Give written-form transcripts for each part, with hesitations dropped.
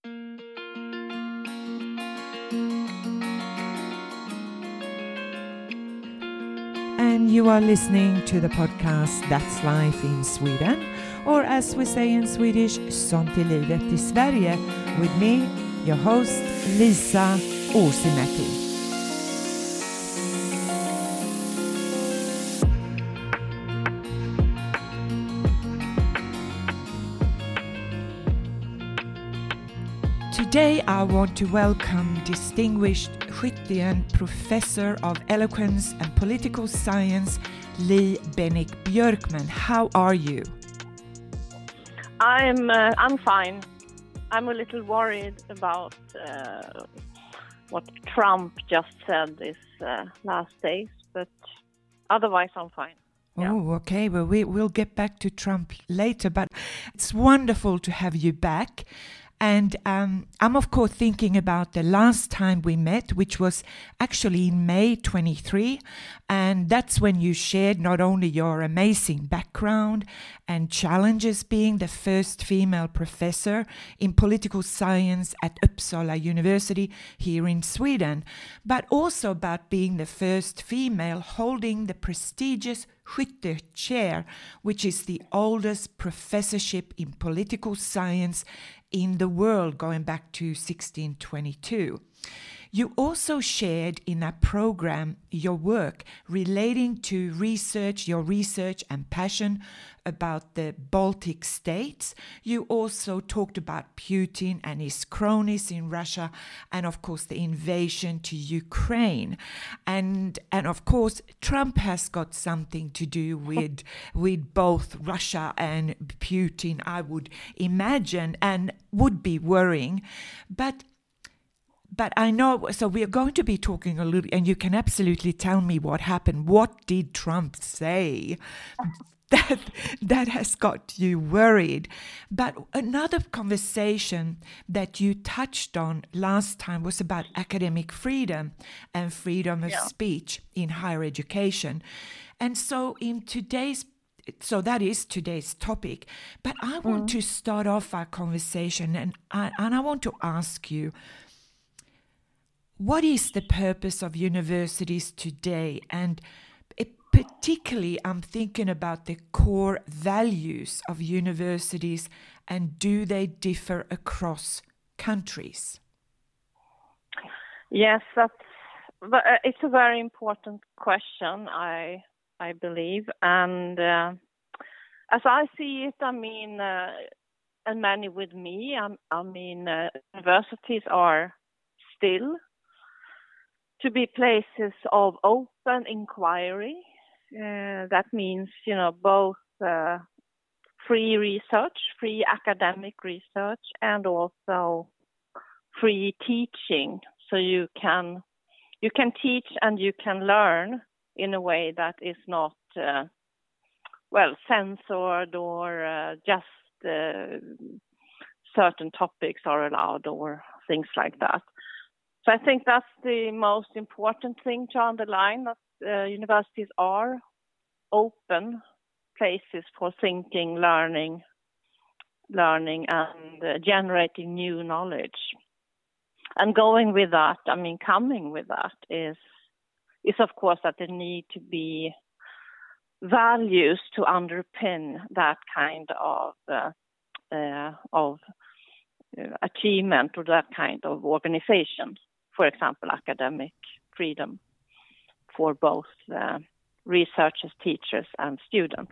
And you are listening to the podcast That's Life in Sweden, or as we say in Swedish, Sånt är livet i Sverige, with me, your host, Lisa Uusimäki. Today I want to welcome distinguished Skyttien Professor of Eloquence and Political Science, Li Bennick Björkman. How are you? I'm fine. I'm a little worried about what Trump just said this last days, but otherwise I'm fine. Yeah. Oh, okay. Well, we'll get back to Trump later, but it's wonderful to have you back. And I'm, of course, thinking about the last time we met, which was actually in May 23. And that's when you shared not only your amazing background and challenges being the first female professor in political science at Uppsala University here in Sweden, but also about being the first female holding the prestigious Skytte Chair, which is the oldest professorship in political science in the world, going back to 1622. You also shared in that program your work relating to your research and passion about the Baltic states. You also talked about Putin and his cronies in Russia, and of course the invasion to Ukraine. And of course Trump has got something to do with both Russia and Putin, I would imagine, and would be worrying. But I know, so we are going to be talking a little, and you can absolutely tell me what happened. What did Trump say that has got you worried? But another conversation that you touched on last time was about academic freedom and freedom of speech in higher education. And so that is today's topic. But I want to start off our conversation, and I want to ask you, what is the purpose of universities today? And particularly, I'm thinking about the core values of universities, and do they differ across countries? Yes, it's a very important question, I believe. And as I see it, and many with me, universities are still to be places of open inquiry. That means, both free research, free academic research, and also free teaching. So you can teach and you can learn in a way that is not, censored or just certain topics are allowed or things like that. So I think that's the most important thing to underline, that universities are open places for thinking, learning and generating new knowledge. And coming with that is of course that there need to be values to underpin that kind of achievement or that kind of organization. For example, academic freedom for both researchers, teachers, and students.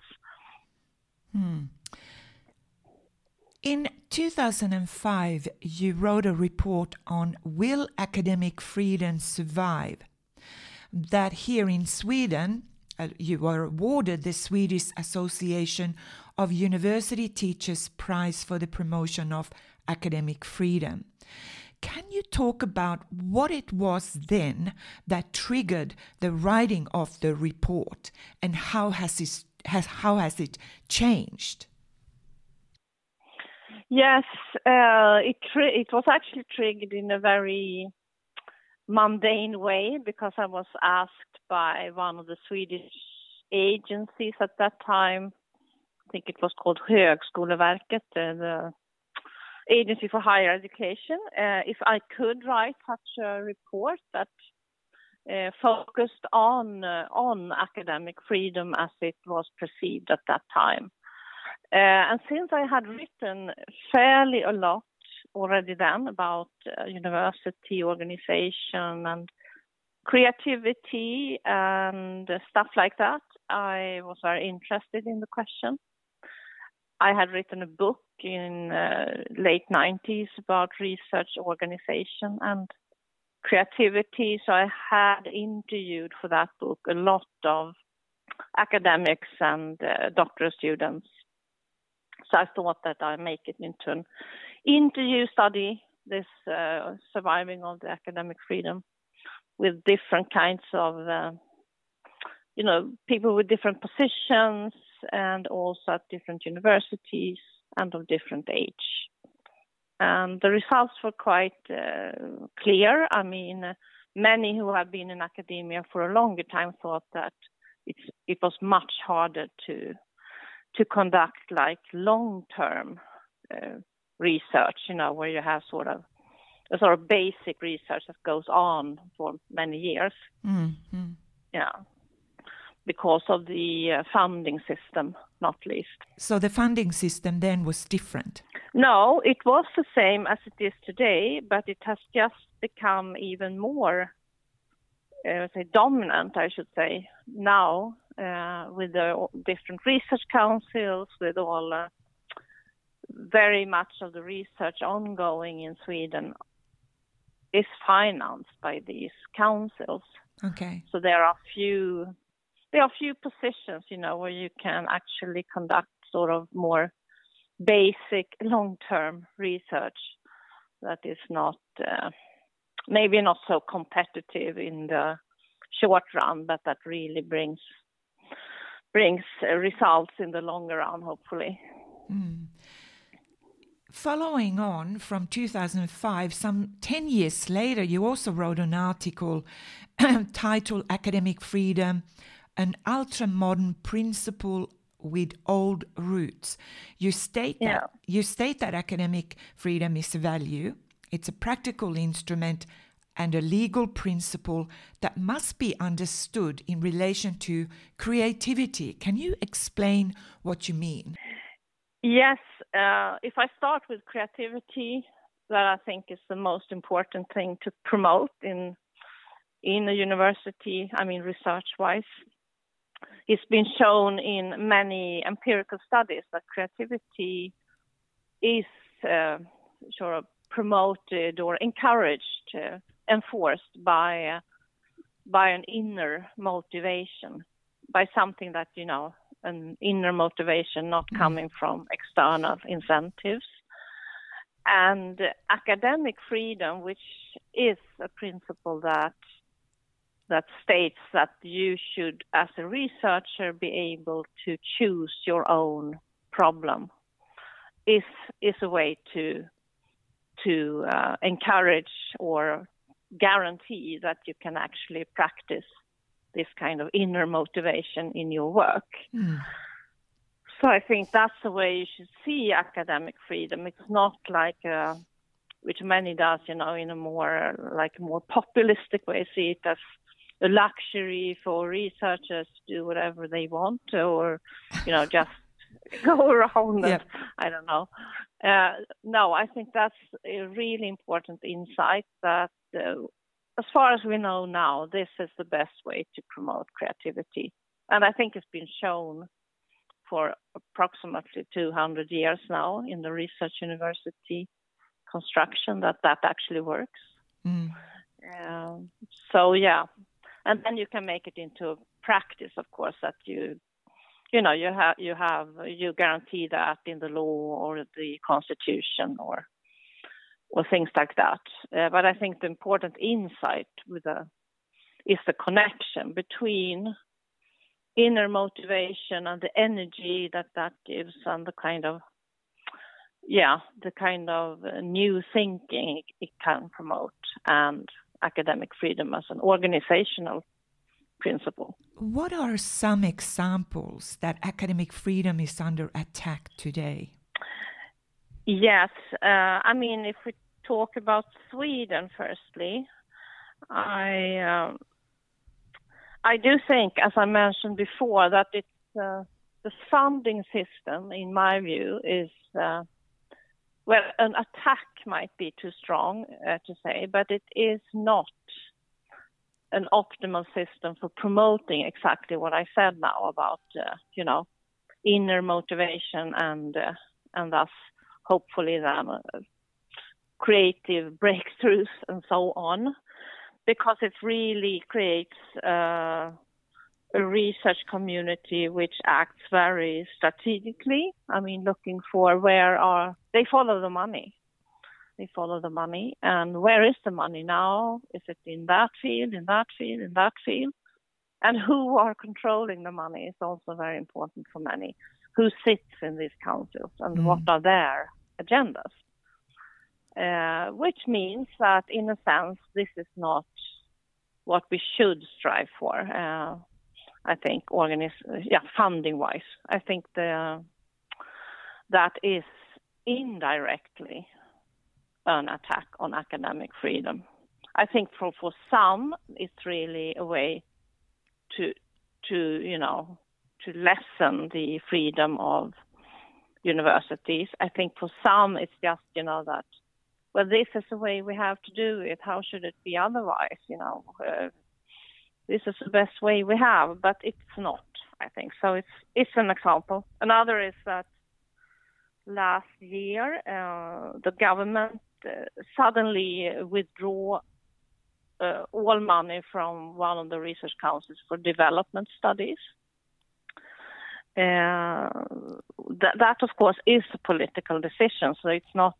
In 2005, you wrote a report on Will Academic Freedom Survive? That here in Sweden, you were awarded the Swedish Association of University Teachers Prize for the promotion of academic freedom. Can you talk about what it was then that triggered the writing of the report, and how has it changed? Yes, it was actually triggered in a very mundane way, because I was asked by one of the Swedish agencies at that time. I think it was called Högskoleverket, the Agency for Higher Education, if I could write such a report that focused on academic freedom as it was perceived at that time. And since I had written fairly a lot already then about university organization and creativity and stuff like that, I was very interested in the question. I had written a book in late 90s about research organization and creativity, so I had interviewed for that book a lot of academics and doctoral students. So I thought that I make it into an interview study, this surviving of the academic freedom, with different kinds of, people with different positions and also at different universities and of different age. And the results were quite clear. I mean, many who have been in academia for a longer time thought that it was much harder to conduct like long-term research, where you have sort of basic research that goes on for many years. Mm-hmm. Yeah. Because of the funding system, not least. So the funding system then was different? No, it was the same as it is today, but it has just become even more dominant, I should say, now with the different research councils, with all very much of the research ongoing in Sweden is financed by these councils. Okay. So there are few positions, where you can actually conduct sort of more basic long-term research that is not maybe not so competitive in the short run, but that really brings results in the longer run, hopefully. Mm. Following on from 2005, some 10 years later, you also wrote an article titled Academic Freedom, an ultra-modern principle with old roots. You state that academic freedom is a value, it's a practical instrument and a legal principle that must be understood in relation to creativity. Can you explain what you mean? Yes, if I start with creativity, that I think is the most important thing to promote in a university, research-wise. It's been shown in many empirical studies that creativity is sort of promoted or encouraged, enforced by an inner motivation, by something that, an inner motivation not coming from external incentives. And academic freedom, which is a principle that states that you should, as a researcher, be able to choose your own problem, is a way to encourage or guarantee that you can actually practice this kind of inner motivation in your work. Mm. So I think that's the way you should see academic freedom. It's not like which many does, in a more populistic way, see it as a luxury for researchers to do whatever they want, or just go around and I don't know. No, I think that's a really important insight that as far as we know now, this is the best way to promote creativity. And I think it's been shown for approximately 200 years now in the research university construction that actually works. Mm. And then you can make it into practice, of course, that you guarantee that in the law or the constitution or things like that. But I think the important insight is the connection between inner motivation and the energy that gives, and the kind of new thinking it can promote, and academic freedom as an organizational principle. What are some examples that academic freedom is under attack today? Yes, I mean, if we talk about Sweden firstly, I do think, as I mentioned before, that it's the funding system, in my view, is well, an attack might be too strong to say, but it is not an optimal system for promoting exactly what I said now about inner motivation and thus hopefully then creative breakthroughs and so on, because it really creates a research community which acts very strategically. I mean, looking for they follow the money. They follow the money. And where is the money now? Is it in that field, in that field, in that field? And who are controlling the money is also very important for many. Who sits in these councils and what are their agendas? Which means that, in a sense, this is not what we should strive for. I think funding-wise, I think that is indirectly an attack on academic freedom. I think for some, it's really a way to lessen the freedom of universities. I think for some, it's just that, well, this is the way we have to do it. How should it be otherwise? This is the best way we have, but it's not, I think. So it's an example. Another is that last year, the government suddenly withdrew all money from one of the research councils for development studies. That of course is a political decision, so it's not,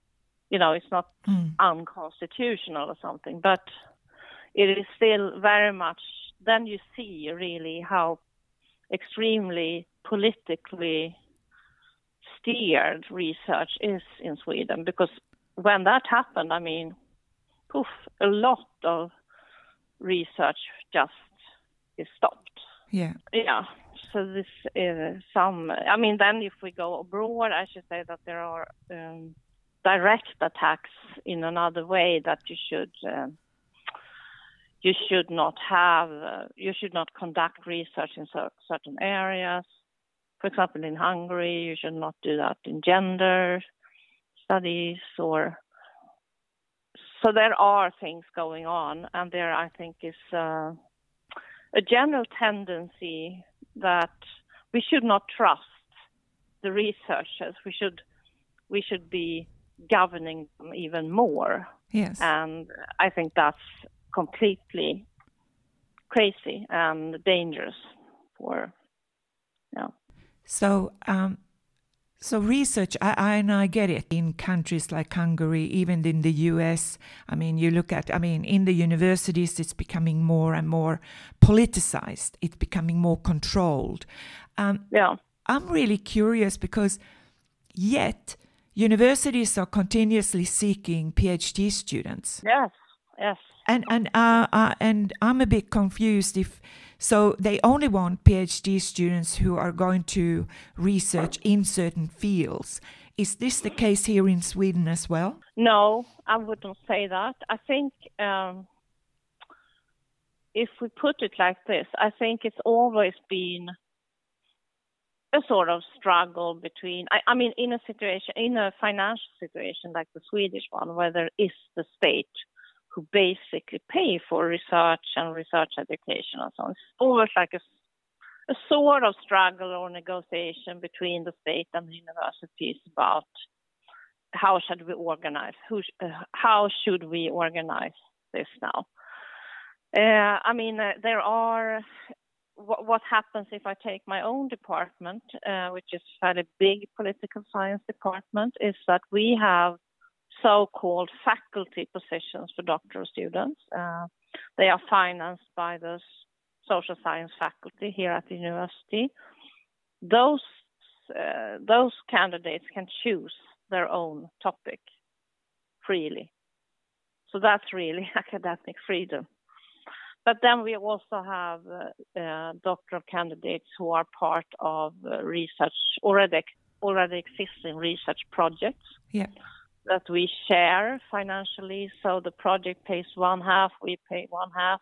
unconstitutional or something, but it is still very much. Then you see really how extremely politically steered research is in Sweden, because when that happened, I mean, a lot of research just is stopped. Yeah. So this is then if we go abroad, I should say that there are direct attacks in another way, that you should not conduct research in certain areas. For example, in Hungary, you should not do that in gender studies So there are things going on, and there I think is a general tendency that we should not trust the researchers. We should be governing them even more. Yes. And I think that's completely crazy and dangerous So research, I get it. In countries like Hungary, even in the US, I mean, in the universities, it's becoming more and more politicized. It's becoming more controlled. I'm really curious because yet universities are continuously seeking PhD students. Yes. And I'm a bit confused so they only want PhD students who are going to research in certain fields. Is this the case here in Sweden as well? No, I wouldn't say that. I think if we put it like this, I think it's always been a sort of struggle between, in a financial situation like the Swedish one, where there is the state who basically pay for research and research education and so on. It's always like a sort of struggle or negotiation between the state and the universities about how should we organize, how should we organize this now. There are, what happens if I take my own department, which is a fairly big political science department, is that we have so-called faculty positions for doctoral students. They are financed by the social science faculty here at the university. Those candidates can choose their own topic freely. So that's really academic freedom. But then we also have doctoral candidates who are part of research, already already existing research projects. Yeah. That we share financially. So the project pays one half, we pay one half.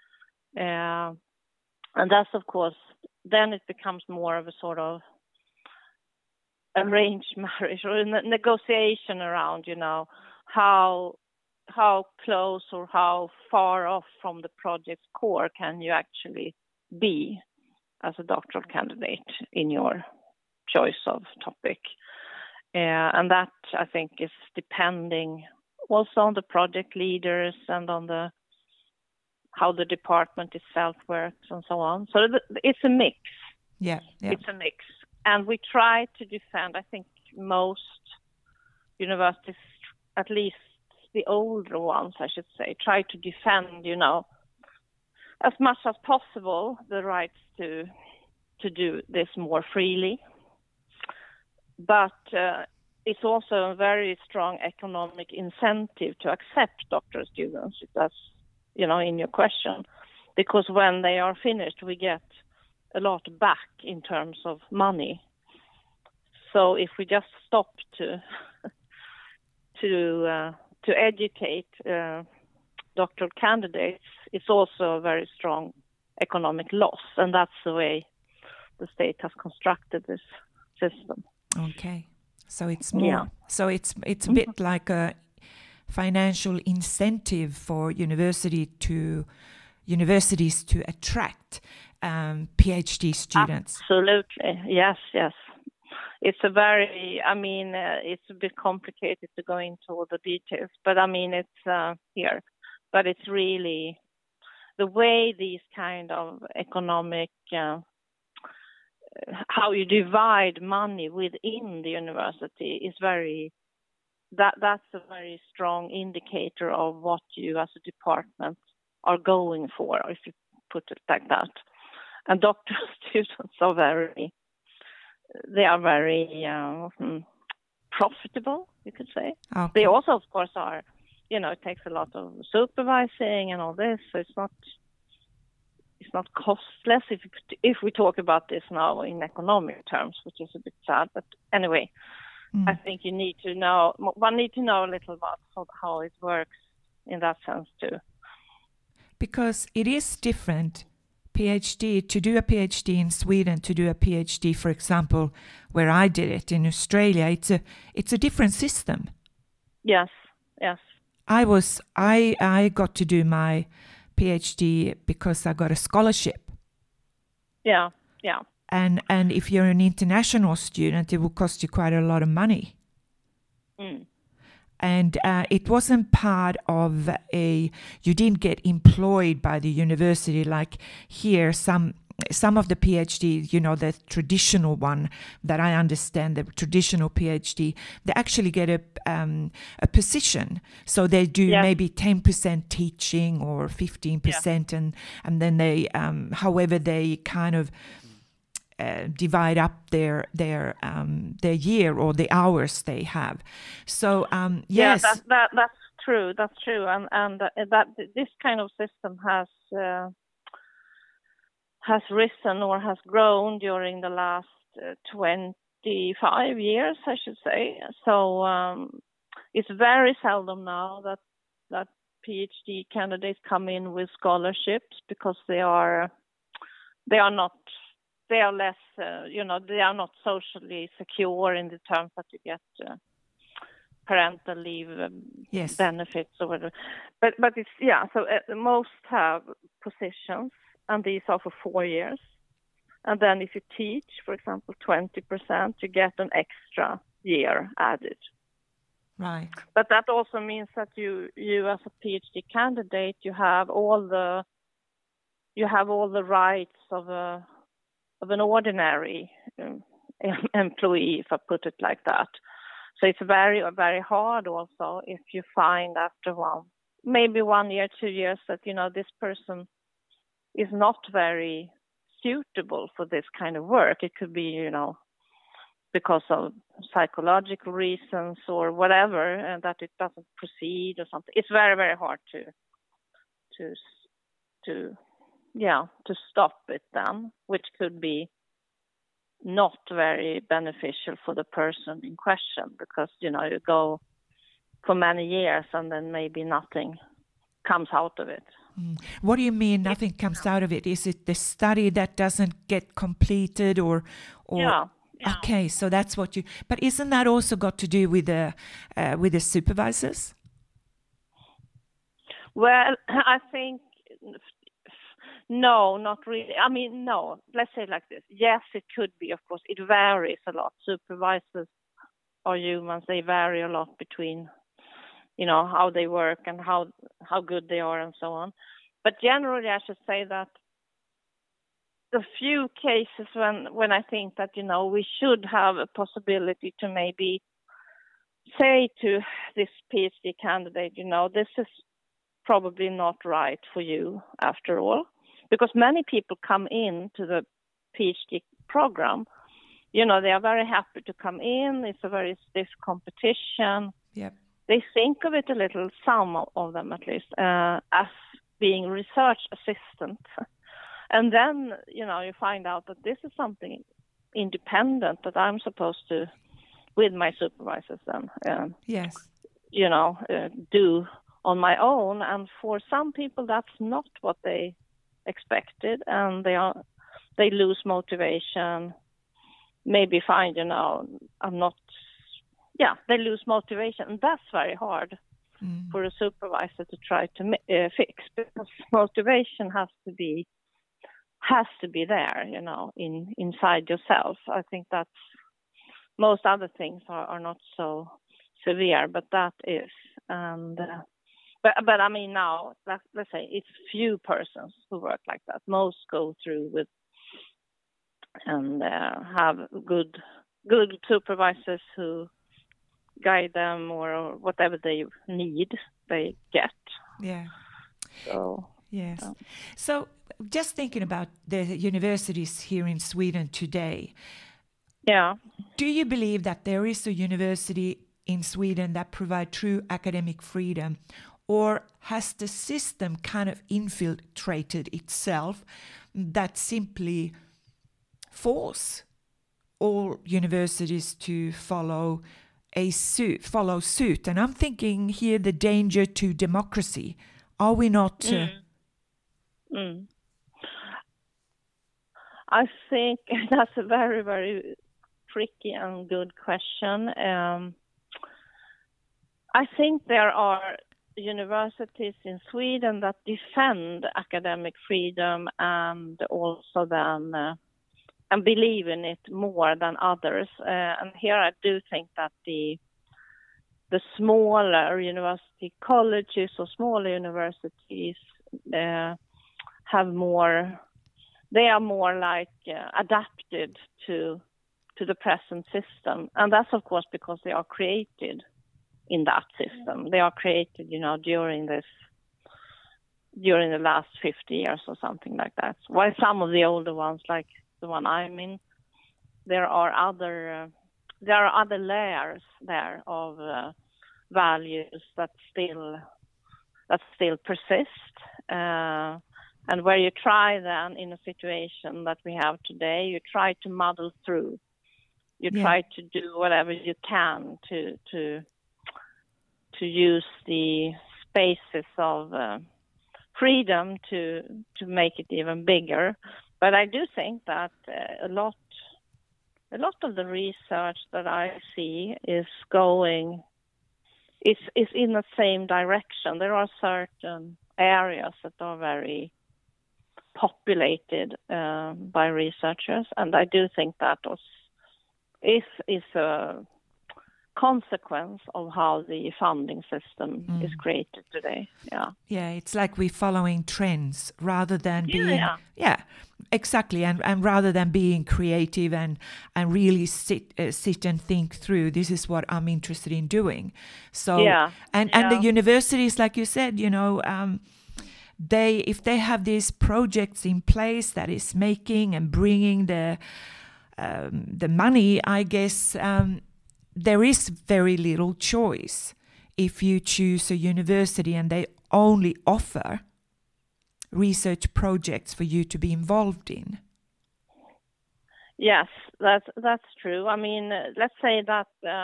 And that's, of course, then it becomes more of a sort of arranged marriage or a negotiation around, how close or how far off from the project's core can you actually be as a doctoral candidate in your choice of topic. And that, I think, is depending also on the project leaders and on how the department itself works and so on. So it's a mix. Yeah. It's a mix. And we try to defend, I think most universities, at least the older ones, I should say, try to defend, as much as possible the rights to do this more freely. But it's also a very strong economic incentive to accept doctoral students, if that's, in your question. Because when they are finished, we get a lot back in terms of money. So if we just stop to educate doctoral candidates, it's also a very strong economic loss. And that's the way the state has constructed this system. Okay, so it's more. Yeah. So it's a bit like a financial incentive for universities to attract PhD students. Absolutely, yes. It's it's a bit complicated to go into all the details, but it's here. But it's really the way these kind of economic how you divide money within the university is that's a very strong indicator of what you as a department are going for, if you put it like that. And doctoral students are very profitable, you could say. Okay. They also, of course, are, it takes a lot of supervising and all this, so it's not costless if we talk about this now in economic terms, which is a bit sad. But anyway, I think one need to know a little about how it works in that sense too. Because it is different, to do a PhD in Sweden, to do a PhD, for example, where I did it in Australia, it's a different system. Yes. I got to do my PhD because I got a scholarship. Yeah. And if you're an international student, it will cost you quite a lot of money. And it wasn't part of you didn't get employed by the university like here. Some of the PhD, the traditional one that I understand, the traditional PhD, they actually get a position. So they do maybe 10% teaching or 15%, and then they, however they kind of divide up their year or the hours they have. So yes, that's true. That's true, and that this kind of system has risen or has grown during the last 25 years, I should say. So it's very seldom now that PhD candidates come in with scholarships because they are less, they are not socially secure in the terms that you get parental leave benefits or whatever. But it's, so most have positions, and these are for 4 years. And then if you teach, for example, 20%, you get an extra year added. Right. But that also means that you as a PhD candidate, you have all the rights of an ordinary employee, if I put it like that. So it's very, very hard also if you find after maybe 1 year, 2 years that, this person is not very suitable for this kind of work. It could be, because of psychological reasons or whatever, and that it doesn't proceed or something. It's very, very hard to stop it then, which could be not very beneficial for the person in question, because you go for many years and then maybe nothing comes out of it. What do you mean nothing comes out of it? Is it the study that doesn't get completed, or? Yeah. Okay, so that's what you. But isn't that also got to do with the supervisors? Well, I think no, not really. I mean, no. Let's say it like this. Yes, it could be. Of course, it varies a lot. Supervisors are humans; they vary a lot between, how they work and how good they are and so on. But generally, I should say that the few cases when I think that, we should have a possibility to maybe say to this PhD candidate, this is probably not right for you after all, because many people come in to the PhD program, they are very happy to come in. It's a very stiff competition. Yep. They think of it a little, some of them at least, as being research assistant. And then, you find out that this is something independent that I'm supposed to, with my supervisors then, yes, do on my own. And for some people, that's not what they expected, and they lose motivation. Maybe find, they lose motivation, and that's very hard for a supervisor to try to fix, because motivation has to be there, inside yourself. I think that's, most other things are not so severe, but that is. And but I mean, now let's say it's few persons who work like that. Most go through with and have good supervisors who guide them, or whatever they need, they get. Yeah. So yes. So just thinking about the universities here in Sweden today. Yeah. Do you believe that there is a university in Sweden that provide true academic freedom, or has the system kind of infiltrated itself that simply force all universities to follow suit? And I'm thinking here the danger to democracy. Are we not? I think that's a very, very tricky and good question. I think there are universities in Sweden that defend academic freedom and also then and believe in it more than others. And here I do think that the smaller university colleges or smaller universities have more. They are more like adapted to the present system, and that's of course because they are created in that system. They are created, during the last 50 years or something like that. While some of the older ones, like the one I'm in, there are other layers there of values that still persist. And where you try then, in a situation that we have today, you try to muddle through. You try to do whatever you can to use the spaces of freedom to make it even bigger. But I do think that a lot of the research that I see is in the same direction. There are certain areas that are very populated by researchers, and I do think that is a consequence of how the funding system is created today. Yeah, it's like we're following trends rather than being exactly, and rather than being creative and really sit and think through, this is what I'm interested in doing. So and the universities, like you said, if they have these projects in place that is making and bringing the money, I guess there is very little choice if you choose a university and they only offer research projects for you to be involved in. Yes, that's true. I mean, let's say that.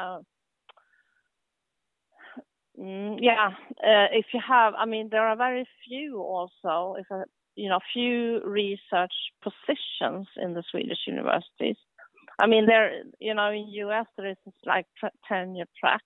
If you have, I mean, there are very few also, few research positions in the Swedish universities. I mean, in US there is this like tenure track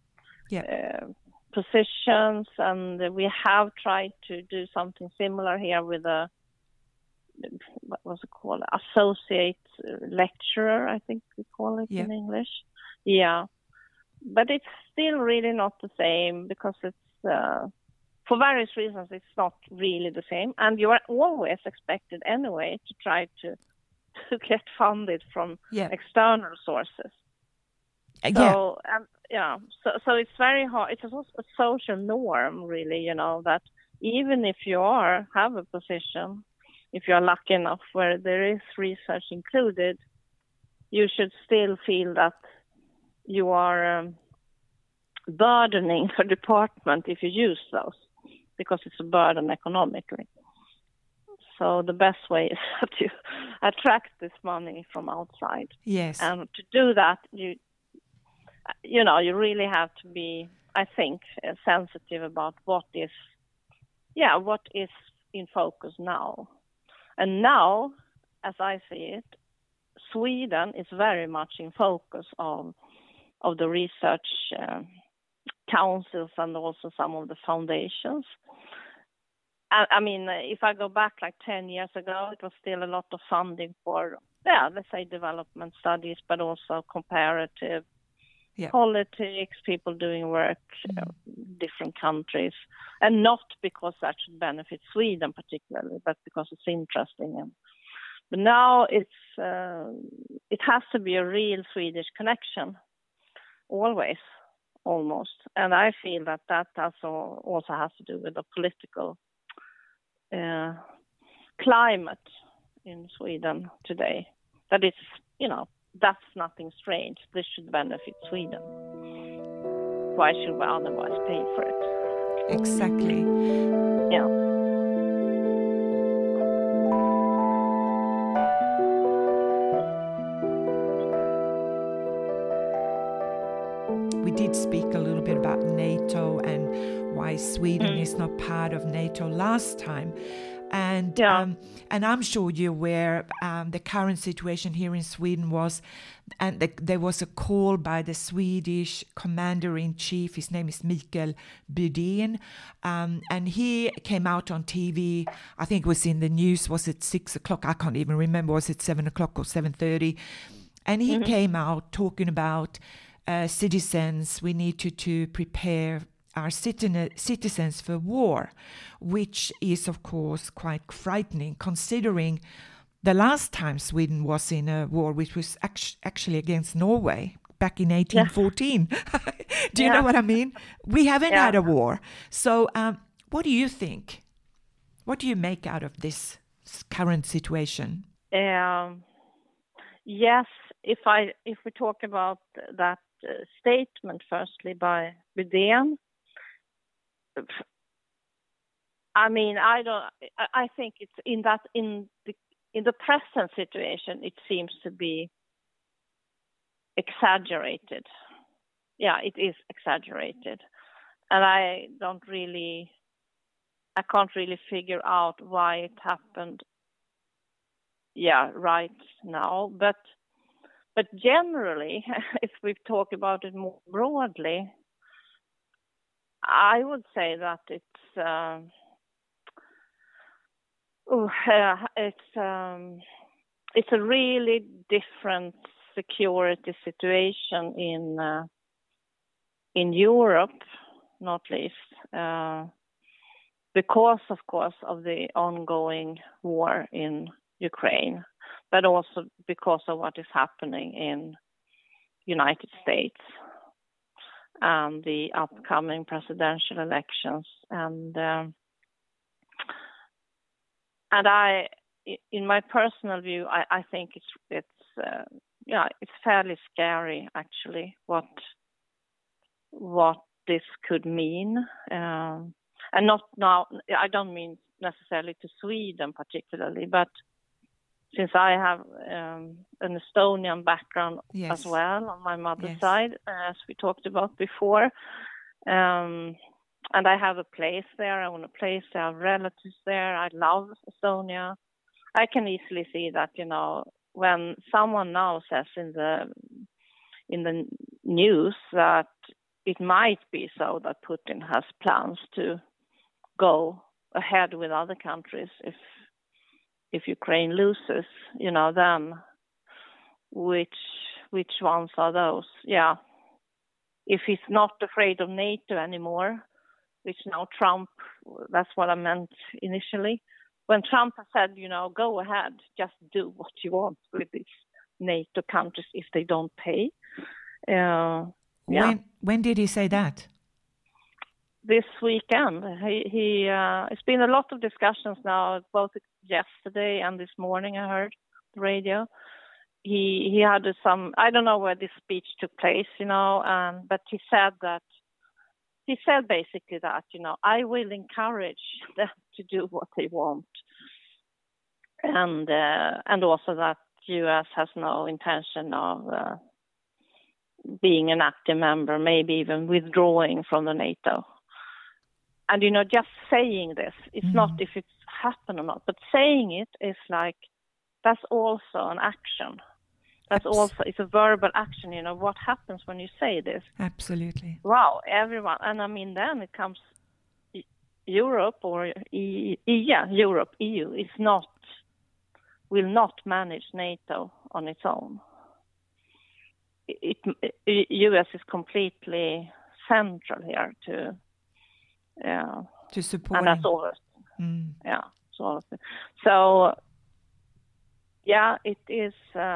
positions, and we have tried to do something similar here with what was it called? Associate lecturer, I think we call it in English. Yeah. But it's still really not the same because it's, for various reasons, it's not really the same. And you are always expected anyway to try to get funded from external sources. So it's very hard. It's also a social norm, really, that even if you have a position, if you're lucky enough where there is research included, you should still feel that you are burdening the department if you use those, because it's a burden economically. So the best way is to attract this money from outside. Yes. And to do that, you really have to be, I think, sensitive about what is in focus now. And now, as I see it, Sweden is very much in focus of the research councils and also some of the foundations. I mean, if I go back like 10 years ago, it was still a lot of funding for, let's say development studies, but also comparative politics, people doing work, different countries, and not because that should benefit Sweden particularly, but because it's interesting. But now it has to be a real Swedish connection, always, almost. And I feel that also has to do with the political climate in Sweden today. That it's, that's nothing strange. This should benefit Sweden. Why should we otherwise pay for it? Exactly. Yeah. We did speak a little bit about NATO and why Sweden is not part of NATO last time. And I'm sure you're aware the current situation here in Sweden was, and there was a call by the Swedish commander-in-chief, his name is Mikael Bydén, and he came out on TV, I think it was in the news, was it 6 o'clock? I can't even remember, was it 7 o'clock or 7:30? And he came out talking about citizens, we need to prepare our citizens for war, which is, of course, quite frightening, considering the last time Sweden was in a war, which was actually against Norway back in 1814. Do you know what I mean? We haven't had a war. So what do you think? What do you make out of this current situation? Yes, if we talk about that statement firstly by Bydén, I mean, I think it's in the present situation, it seems to be exaggerated. Yeah, it is exaggerated, and I can't really figure out why it happened. Yeah, right now, but generally, if we talk about it more broadly, I would say that it's a really different security situation in Europe, not least because, of course, of the ongoing war in Ukraine, but also because of what is happening in United States and the upcoming presidential elections. And I, in my personal view, I think it's fairly scary actually what this could mean, and not now. I don't mean necessarily to Sweden particularly, but since I have an Estonian background Yes. as well on my mother's Yes. side, as we talked about before. And I have a place there. I own a place. I have relatives there. I love Estonia. I can easily see that, when someone now says in the news that it might be so that Putin has plans to go ahead with other countries if Ukraine loses, then which ones are those? Yeah. If he's not afraid of NATO anymore, which now Trump, that's what I meant initially. When Trump said, go ahead, just do what you want with these NATO countries if they don't pay. Yeah. When did he say that? This weekend. He it's been a lot of discussions now, both yesterday and this morning. I heard the radio. He had some. I don't know where this speech took place, but he said basically that I will encourage them to do what they want, and also that U.S. has no intention of being an active member, maybe even withdrawing from the NATO. And, just saying this, it's not if it's happened or not, but saying it is like, that's also an action. It's a verbal action, what happens when you say this? Absolutely. Wow, everyone. And I mean, then it comes Europe or Europe, EU will not manage NATO on its own. US is completely central here to support, and that's all. Yeah, so yeah, it is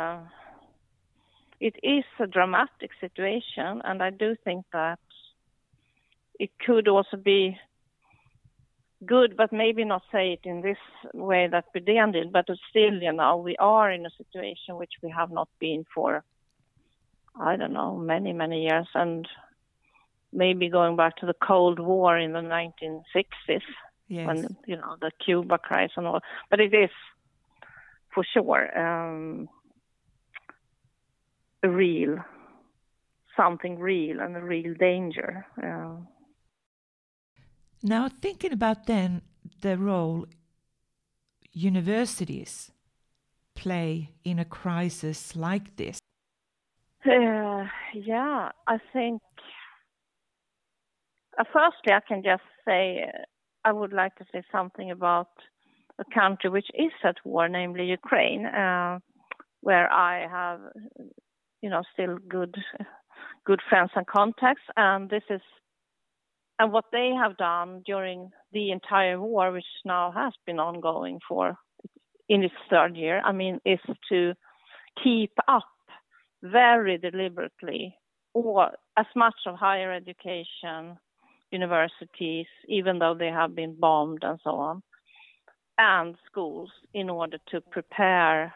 a dramatic situation, and I do think that it could also be good, but maybe not say it in this way that Biden did, but still, we are in a situation which we have not been for, I don't know, many, many years, and maybe going back to the Cold War in the 1960s, yes, when, the Cuba crisis and all. But it is, for sure, something real and a real danger. Now, thinking about then the role universities play in a crisis like this. Yeah, I think, firstly, I can just say, I would like to say something about a country which is at war, namely Ukraine, where I have, still good friends and contacts, and what they have done during the entire war, which now has been ongoing in its third year, is to keep up very deliberately or as much of higher education, universities, even though they have been bombed and so on, and schools, in order to prepare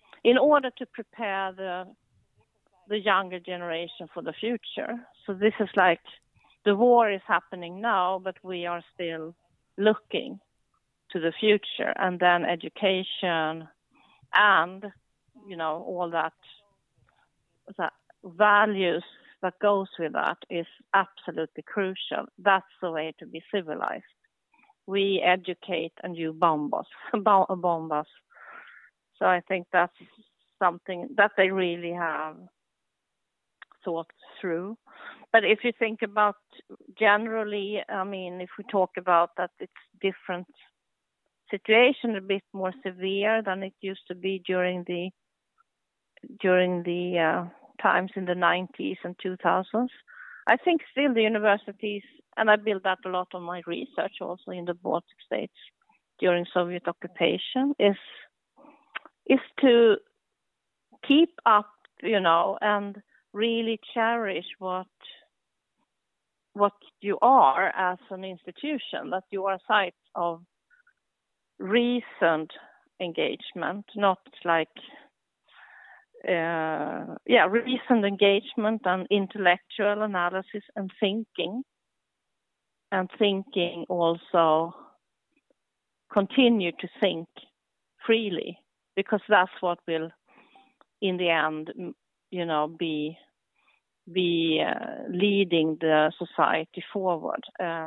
the younger generation for the future. So this is like, the war is happening now, but we are still looking to the future, and then education and all that values that goes with that is absolutely crucial. That's the way to be civilized. We educate and you bomb us. So I think that's something that they really have thought through. But if you think about generally, if we talk about that, it's different situation, a bit more severe than it used to be during the times in the 90s and 2000s. I think still the universities, and I build that a lot on my research also in the Baltic states during Soviet occupation, is to keep up, and really cherish what you are as an institution, that you are a site of reasoned engagement, not like reasoned engagement and intellectual analysis and thinking also continue to think freely, because that's what will, in the end, be leading the society forward.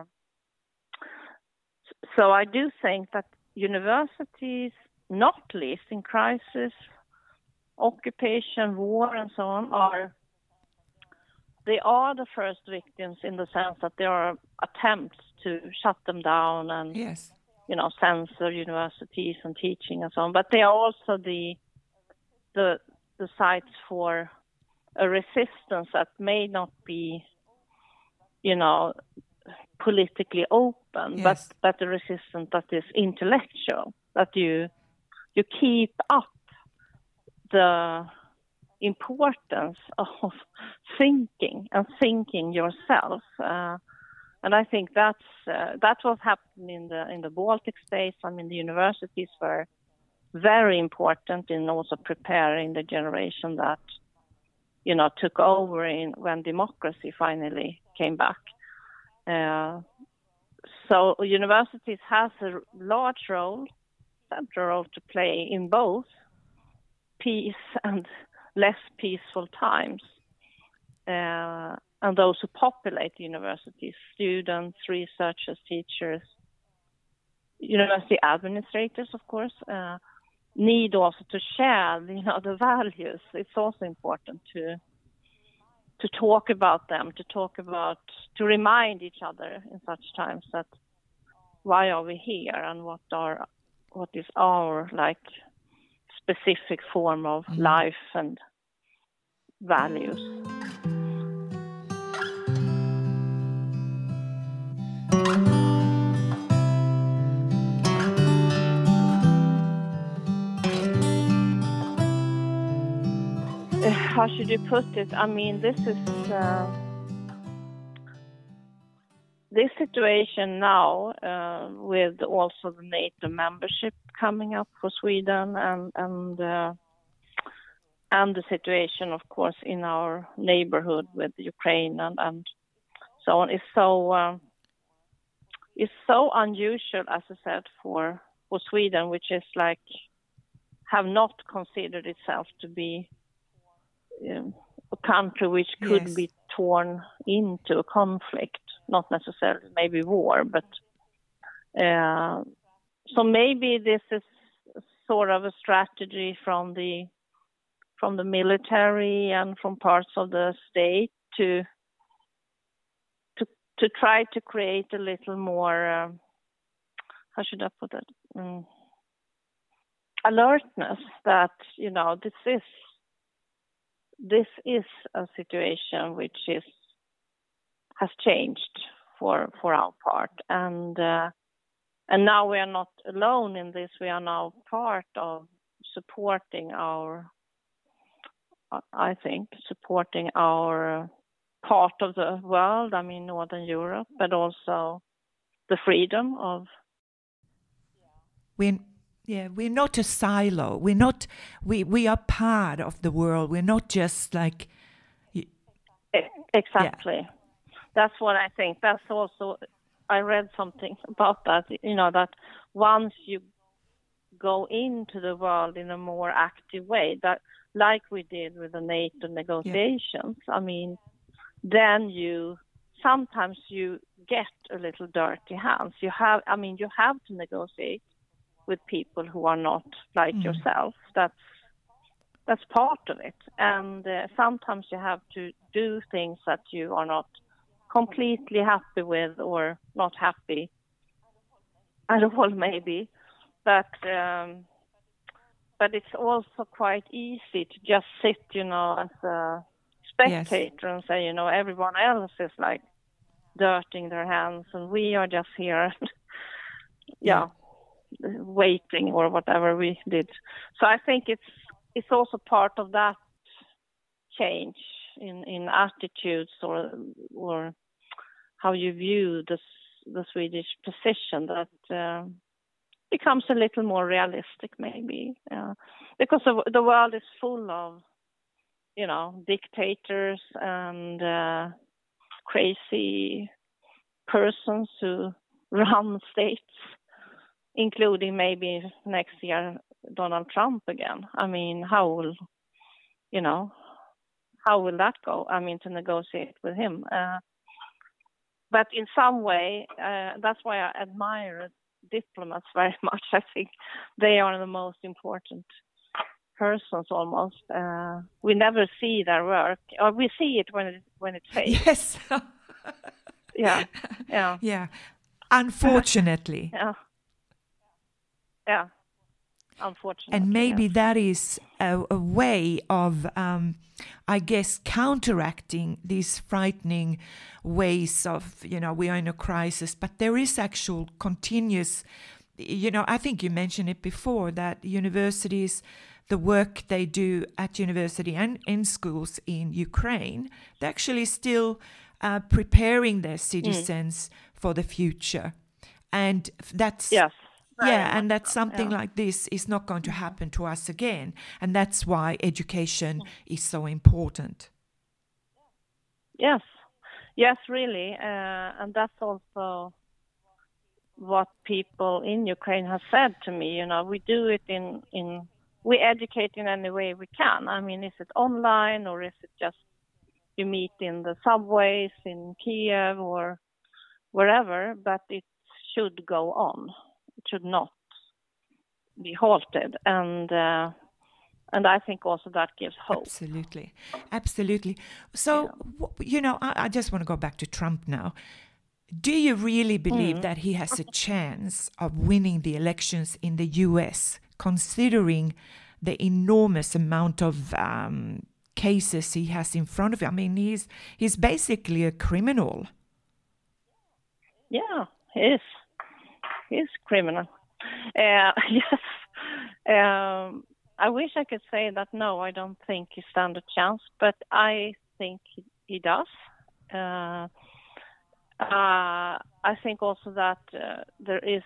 So I do think that universities, not least in crisis, occupation, war, and so on, they are the first victims in the sense that there are attempts to shut them down and Yes. Censor universities and teaching and so on. But they are also the sites for a resistance that may not be, politically open, Yes. but a resistance that is intellectual, that you keep up the importance of thinking yourself. And I think that's what happened in the Baltic states. I mean, the universities were very important in also preparing the generation that, took over when democracy finally came back. So universities has a large role, central role to play in both peace and less peaceful times. And those who populate universities, students, researchers, teachers, university administrators, of course, need also to share, the values. It's also important to talk about them, to remind each other in such times that why are we here and what is our specific form of life and values. How should you put it? I mean, this situation now with also the NATO membership coming up for Sweden and the situation, of course, in our neighborhood with Ukraine and so on is so unusual, as I said, for Sweden, which is have not considered itself to be a country which could be torn into a conflict, not necessarily maybe war, but so maybe this is sort of a strategy from the military and from parts of the state to try to create a little more how should I put it, alertness that this is a situation which has changed for our part, and now we are not alone in this. We are now part of supporting our part of the world. I mean, Northern Europe, but also the freedom of. We're not a silo. We are part of the world. We're not just Exactly. Yeah. That's what I think. That's also, I read something about that, that once you go into the world in a more active way, that like we did with the NATO negotiations, I mean, then sometimes you get a little dirty hands. You have to negotiate with people who are not like yourself. That's part of it. And sometimes you have to do things that you are not completely happy with or not happy at all, maybe. But it's also quite easy to just sit, as a spectator and say, everyone else is dirtying their hands and we are just here, waiting or whatever we did. So I think it's also part of that change in attitudes or how you view the Swedish position that becomes a little more realistic, maybe, because the world is full of dictators and crazy persons who run states, including maybe next year Donald Trump again. I mean, how will that go? I mean, to negotiate with him. But in some way, that's why I admire diplomats very much. I think they are the most important persons almost. We never see their work, or we see it when it fails. Yes. Yeah. Unfortunately. Yeah. Unfortunately. And maybe that is a way of, I guess, counteracting these frightening ways of, we are in a crisis, but there is actual continuous, I think you mentioned it before, that universities, the work they do at university and in schools in Ukraine, they're actually still preparing their citizens for the future. And that's... Yes. And that's something like this is not going to happen to us again. And that's why education is so important. Yes, really. And that's also what people in Ukraine have said to me. We do it we educate in any way we can. I mean, is it online or is it just you meet in the subways in Kiev or wherever, but it should go on. It should not be halted, and I think also that gives hope. Absolutely. So, I just want to go back to Trump now. Do you really believe that he has a chance of winning the elections in the U.S., considering the enormous amount of cases he has in front of him? I mean, he's basically a criminal. Yeah, he is. He's criminal. Yes. I wish I could say that no, I don't think he stands a chance, but I think he does. I think also that there is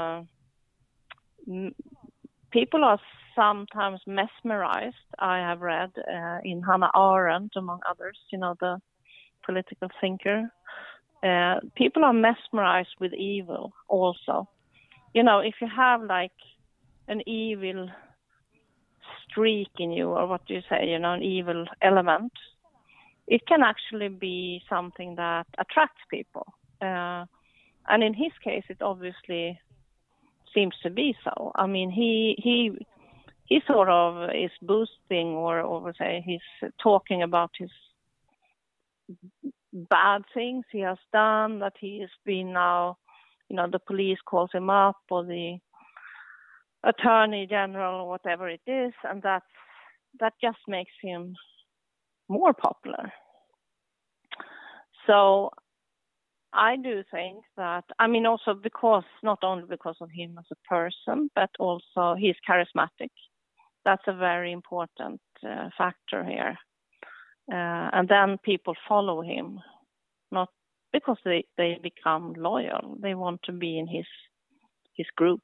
people are sometimes mesmerized. I have read in Hannah Arendt, among others, the political thinker. People are mesmerized with evil also. If you have like an evil streak in you, or what do you say, an evil element, it can actually be something that attracts people. And in his case, it obviously seems to be so. I mean, he sort of is boosting or say he's talking about his bad things he has done, that he has been now, the police calls him up, or the attorney general, or whatever it is, and that just makes him more popular. So I do think that, I mean, also not only because of him as a person, but also he's charismatic. That's a very important factor here. And then people follow him, not because they become loyal. They want to be in his group.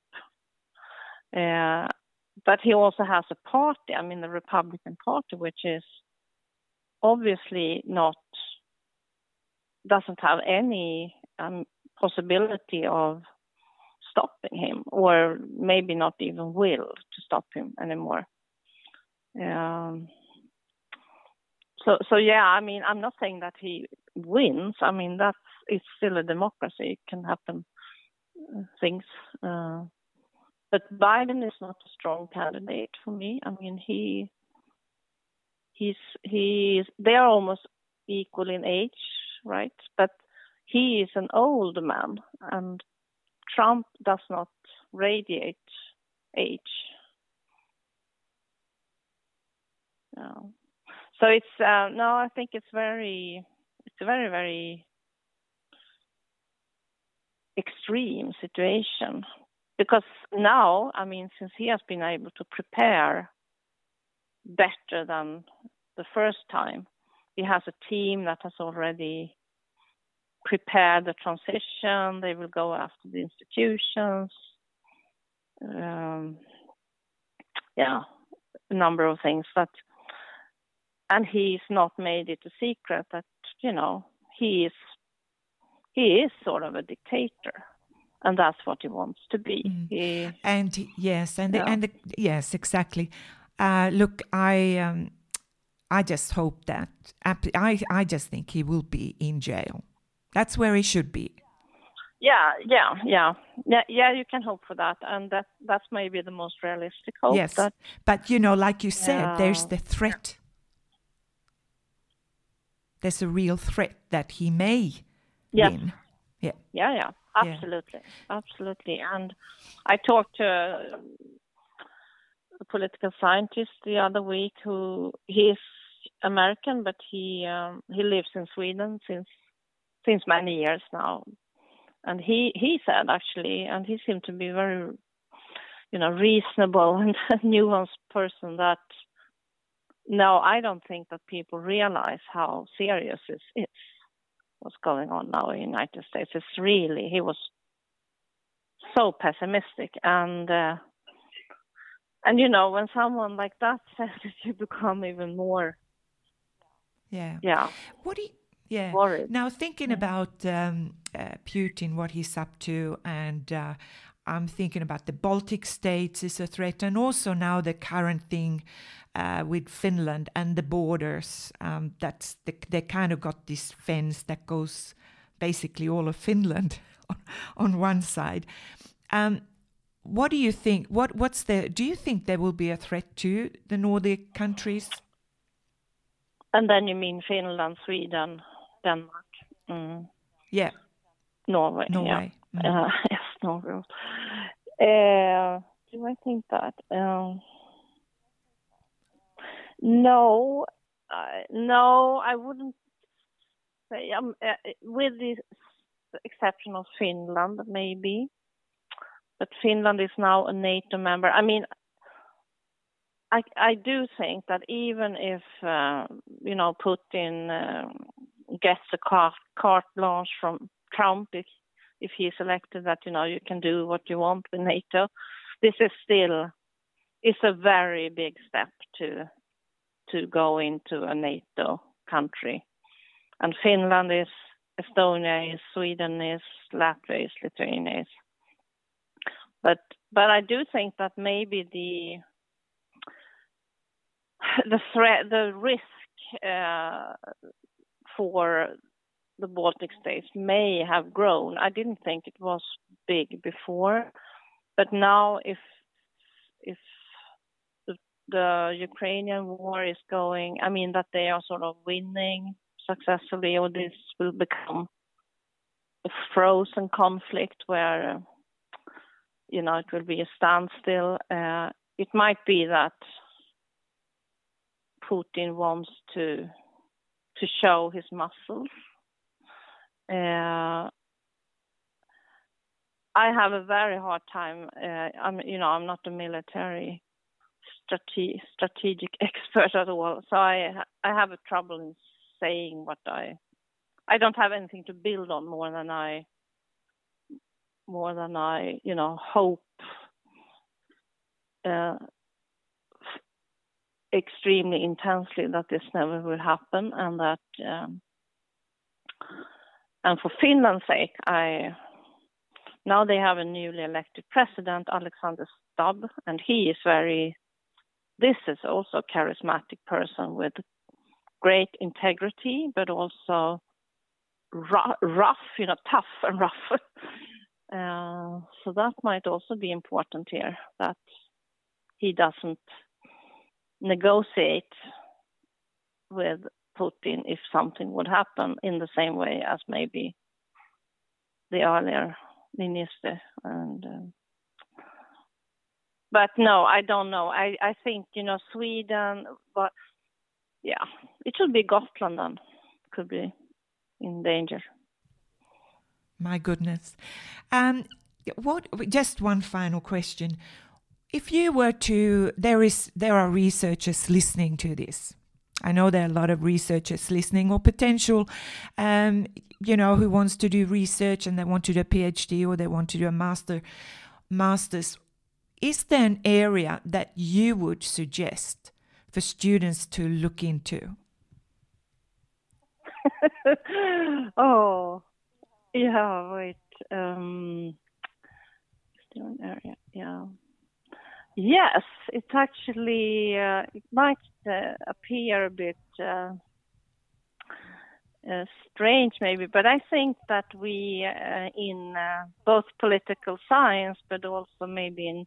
But he also has a party, I mean, the Republican Party, which is obviously doesn't have any possibility of stopping him, or maybe not even will to stop him anymore. So yeah, I mean, I'm not saying that he wins. I mean, it's still a democracy. It can happen things. But Biden is not a strong candidate for me. I mean, they are almost equal in age, right? But he is an old man, and Trump does not radiate age. No. So it's I think it's a very, very extreme situation, because now, I mean, since he has been able to prepare better than the first time, he has a team that has already prepared the transition. They will go after the institutions. A number of things and he's not made it a secret that, he is sort of a dictator. and that's what he wants to be. Yes, exactly. Look, I just hope that I just think he will be in jail. That's where he should be. Yeah. You can hope for that, and that's maybe the most realistic hope. Yes, but like you said, there's the threat. There's a real threat that he may win. Yeah, absolutely. And I talked to a political scientist the other week he's American, but he lives in Sweden since many years now. And he said, actually, and he seemed to be very, reasonable and nuanced person, that no, I don't think that people realize how serious this is, what's going on now in the United States. It's really, he was so pessimistic. And when someone like that says it, you become even more worried. Now, thinking about Putin, what he's up to, and I'm thinking about the Baltic states is a threat, and also now the current thing with Finland and the borders. That's they kind of got this fence that goes basically all of Finland on one side. What do you think? Do you think there will be a threat to the Nordic countries? And then you mean Finland, Sweden, Denmark? Yeah. Norway. Yeah. Yes, Norway. Do I think that? No, I wouldn't say. With the exception of Finland, maybe. But Finland is now a NATO member. I mean, I do think that even if Putin gets a carte blanche from Trump, if he's elected, that you can do what you want with NATO, this is still a very big step to go into a NATO country. And Finland is, Estonia is, Sweden is, Latvia is, Lithuania is. But I do think that maybe the threat, the risk for the Baltic states may have grown. I didn't think it was big before, but now if the Ukrainian war is going, I mean that they are sort of winning successfully, or this will become a frozen conflict where it will be a standstill. It might be that Putin wants to show his muscles. I have a very hard time. I'm not a military strategic expert at all, so I have a trouble in saying what I don't have anything to build on more than I hope extremely intensely that this never will happen, and that and for Finland's sake, now they have a newly elected president, Alexander Stubb, and this is also a charismatic person with great integrity, but also rough, tough and rough. So that might also be important here, that he doesn't negotiate with Putin if something would happen, in the same way as maybe the earlier minister. But no, I don't know. I think Sweden, but yeah, it should be Gotland then. Could be in danger. My goodness. Just one final question. If you were to, there are researchers listening to this. I know there are a lot of researchers listening, or potential, who wants to do research and they want to do a PhD or they want to do a master's. Is there an area that you would suggest for students to look into? Oh, yeah, wait. Different area, yeah. Yes, it's actually, it might appear a bit strange maybe, but I think that we in both political science, but also maybe in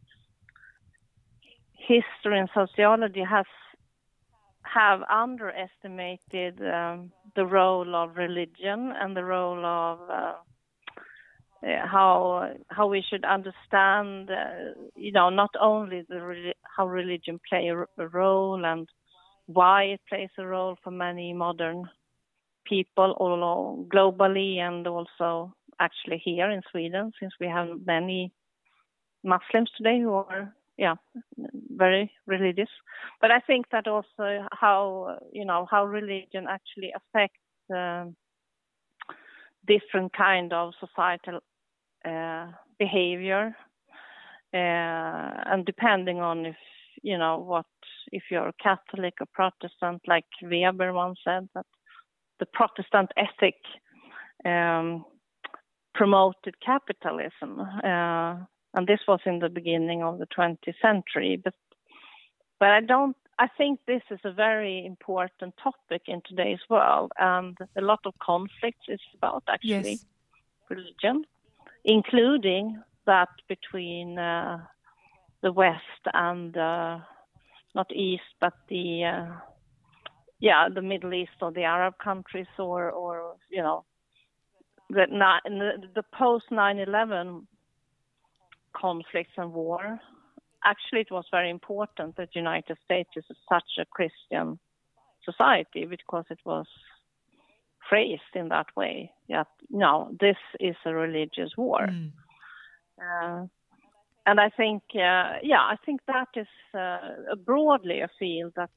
history and sociology have underestimated the role of religion and the role of how we should understand, not only how religion play a role and why it plays a role for many modern people all globally, and also actually here in Sweden, since we have many Muslims today who are very religious. But I think that also how religion actually affects different kind of societal behavior, and depending on if you're Catholic or Protestant, like Weber once said, that the Protestant ethic promoted capitalism, and this was in the beginning of the 20th century. But I think this is a very important topic in today's world, and a lot of conflicts is about actually religion, including that between the West and not East, but the Middle East or the Arab countries, or the post 9/11 conflicts and war. Actually, it was very important that United States is such a Christian society, because it was phrased in that way. This is a religious war. And I think, I think that is broadly a field that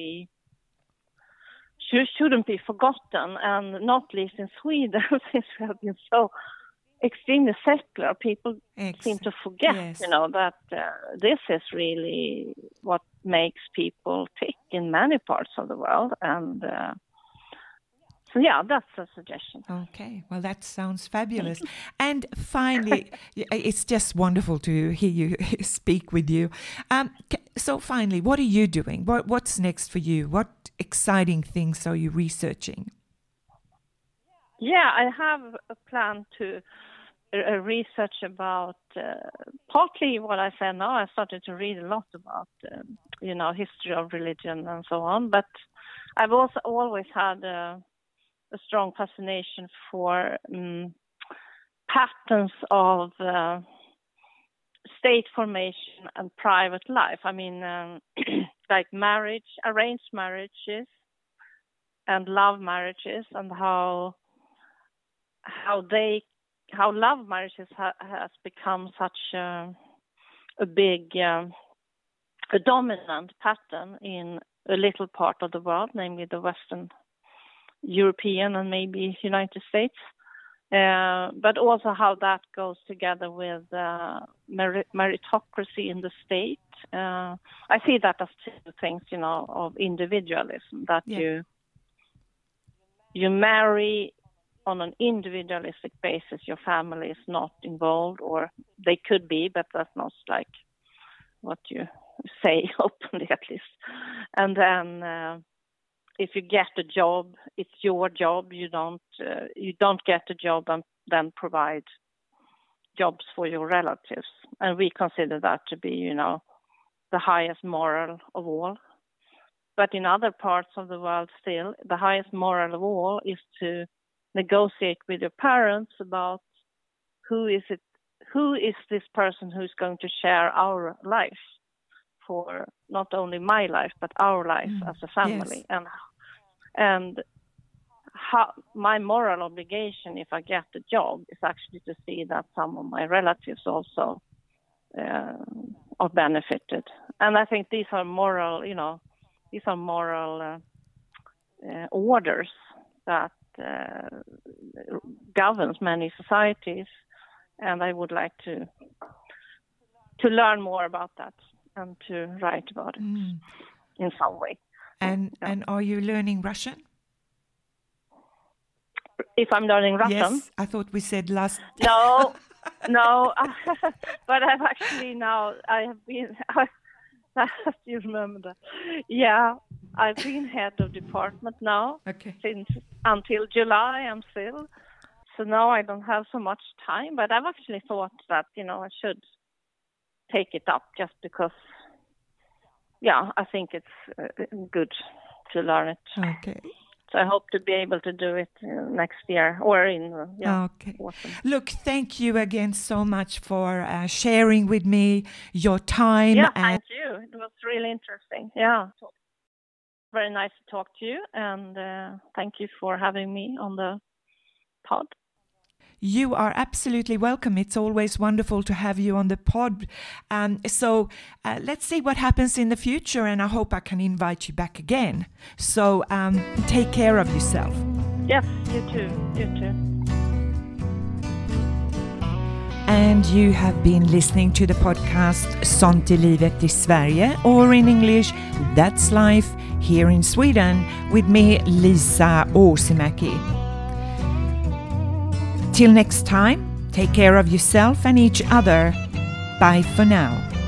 shouldn't be forgotten, and not least in Sweden, since we have been so extremely secular. People seem to forget, that this is really what makes people tick in many parts of the world. And so, that's a suggestion. Okay, well, that sounds fabulous. And finally, it's just wonderful to hear you speak with you. So finally, what are you doing? What's next for you? What exciting things are you researching? Yeah, I have a plan to research about partly what I said now. I started to read a lot about, history of religion and so on. But I've also always had a strong fascination for patterns of state formation and private life. I mean, like marriage, arranged marriages and love marriages, and how love marriages has become such a big, a dominant pattern in a little part of the world, namely the Western European and maybe United States. But also how that goes together with meritocracy in the state. I see that as two things, of individualism, that you marry on an individualistic basis. Your family is not involved, or they could be, but that's not like what you say openly, at least. And then if you get a job, it's your job. You don't get a job and then provide jobs for your relatives. And we consider that to be, the highest moral of all. But in other parts of the world still, the highest moral of all is to negotiate with your parents about who is this person who's going to share our life, for not only my life but our life as a family. Yes. And how my moral obligation, if I get a job, is actually to see that some of my relatives also are benefited. And I think these are moral, orders that governs many societies, and I would like to learn more about that and to write about it in some way. And are you learning Russian? If I'm learning Russian? Yes, I thought we said last. No, No, but I've actually I have been, as you remember that. Yeah, I've been head of department now since until July. I'm still. So now I don't have so much time, but I've actually thought that, I should take it up just because, I think it's good to learn it. Okay. So I hope to be able to do it next year or in okay. autumn. Look, thank you again so much for sharing with me your time. Yeah, thank you. It was really interesting. Yeah, very nice to talk to you, and thank you for having me on the pod. You are absolutely welcome. It's always wonderful to have you on the pod. So let's see what happens in the future, and I hope I can invite you back again. So take care of yourself. Yes, you too. You too. And you have been listening to the podcast Sånt är livet i Sverige, or in English, That's Life here in Sweden, with me, Lisa Åsimäki. Till next time, take care of yourself and each other. Bye for now.